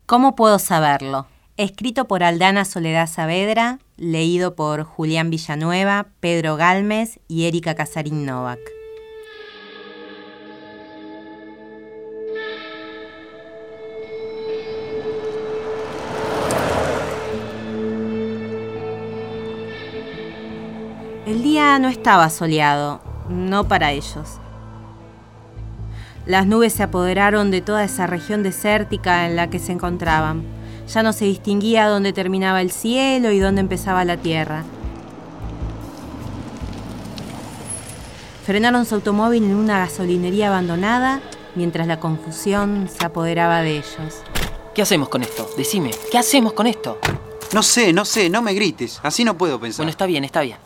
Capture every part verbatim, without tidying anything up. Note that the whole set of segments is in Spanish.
¿Cómo puedo saberlo? Escrito por Aldana Soledad Saavedra, leído por Julián Villanueva, Pedro Galmes y Erika Casarín Novak. El día no estaba soleado, no para ellos. Las nubes se apoderaron de toda esa región desértica en la que se encontraban. Ya no se distinguía dónde terminaba el cielo y dónde empezaba la tierra. Frenaron su automóvil en una gasolinería abandonada mientras la confusión se apoderaba de ellos. ¿Qué hacemos con esto? Decime, ¿qué hacemos con esto? No sé, no sé, no me grites. Así no puedo pensar. Bueno, está bien, está bien.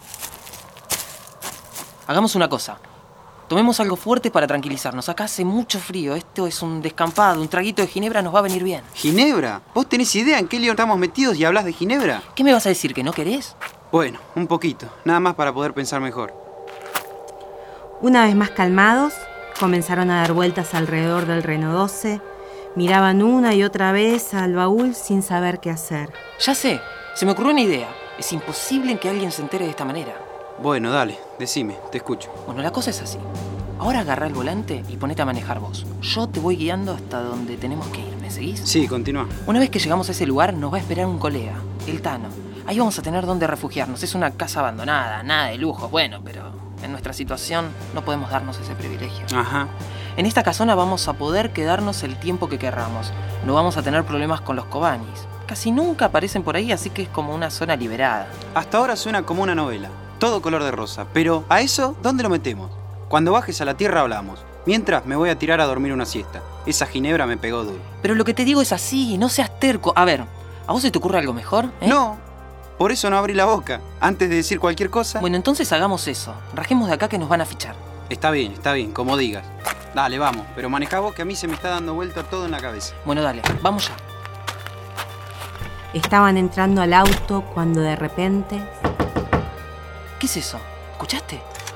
Hagamos una cosa. Tomemos algo fuerte para tranquilizarnos. Acá hace mucho frío. Esto es un descampado. Un traguito de ginebra nos va a venir bien. ¿Ginebra? ¿Vos tenés idea en qué lío estamos metidos y hablas de ginebra? ¿Qué me vas a decir? ¿Que no querés? Bueno, un poquito. Nada más para poder pensar mejor. Una vez más calmados, comenzaron a dar vueltas alrededor del Renault doce. Miraban una y otra vez al baúl sin saber qué hacer. Ya sé. Se me ocurrió una idea. Es imposible que alguien se entere de esta manera. Bueno, dale, decime, te escucho. Bueno, la cosa es así. Ahora agarrá el volante y ponete a manejar vos. Yo te voy guiando hasta donde tenemos que ir, ¿me seguís? Sí, continúa. Una vez que llegamos a ese lugar, nos va a esperar un colega, el Tano. Ahí vamos a tener donde refugiarnos. Es una casa abandonada, nada de lujos, bueno, pero en nuestra situación no podemos darnos ese privilegio. Ajá. En esta casona vamos a poder quedarnos el tiempo que querramos. No vamos a tener problemas con los cobanis. Casi nunca aparecen por ahí, así que es como una zona liberada. Hasta ahora suena como una novela. Todo color de rosa. Pero, ¿a eso dónde lo metemos? Cuando bajes a la tierra hablamos. Mientras, me voy a tirar a dormir una siesta. Esa ginebra me pegó duro. Pero lo que te digo es así, no seas terco. A ver, ¿a vos se te ocurre algo mejor? ¿Eh? No, por eso no abrí la boca. Antes de decir cualquier cosa... Bueno, entonces hagamos eso. Rajemos de acá que nos van a fichar. Está bien, está bien, como digas. Dale, vamos. Pero manejá vos que a mí se me está dando vuelta todo en la cabeza. Bueno, dale, vamos ya. Estaban entrando al auto cuando de repente... ¿Qué es eso? ¿Escuchaste?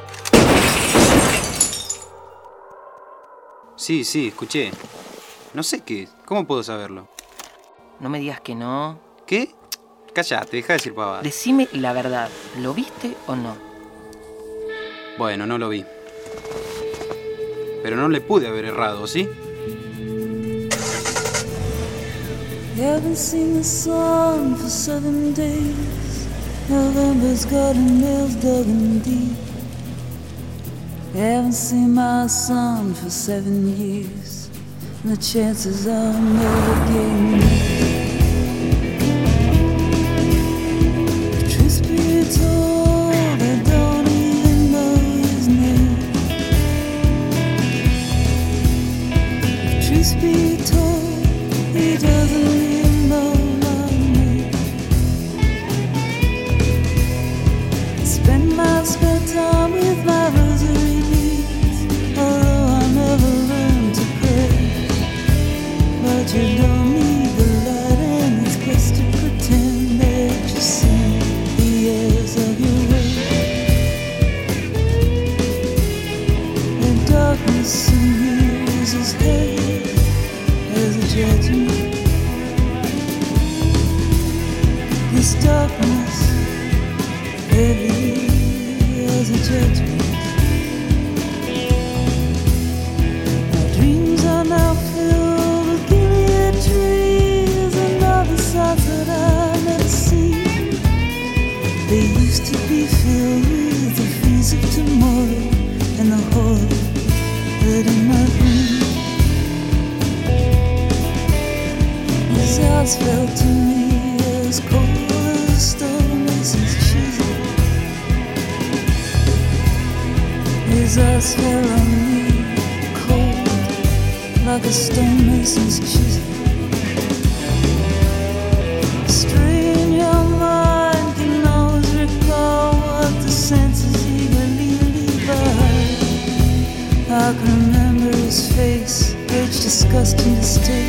Sí, sí, escuché. No sé qué es. ¿Cómo puedo saberlo? No me digas que no. ¿Qué? Cállate, deja de decir pavadas. Decime la verdad. ¿Lo viste o no? Bueno, no lo vi. Pero no le pude haber errado, ¿sí? Haven't seen the sun for seven days. November's got her nails dug in deep. Haven't seen my son for seven years. And the chances are I'm never getting if truth be told, I don't even know his name. If truth be told, he doesn't even know my name. I spend my spare time with my rosary beads, although I never learned to pray. But you don't need the light and its place to pretend that you see the airs of your way. The darkness in you is as heavy as a judgment. This darkness, heavy as a judgment. My dreams are now filled with gilead trees and other sights that I've never seen. They used to be filled with the fears of tomorrow and the horror that in my dreams. These eyes felt to me as cold as a stonemason's chisel. His eyes fell on me, cold like a stonemason's chisel. Strain your mind can always recall what the senses eagerly leave behind. I can remember his face, rage, disgust, and disdain.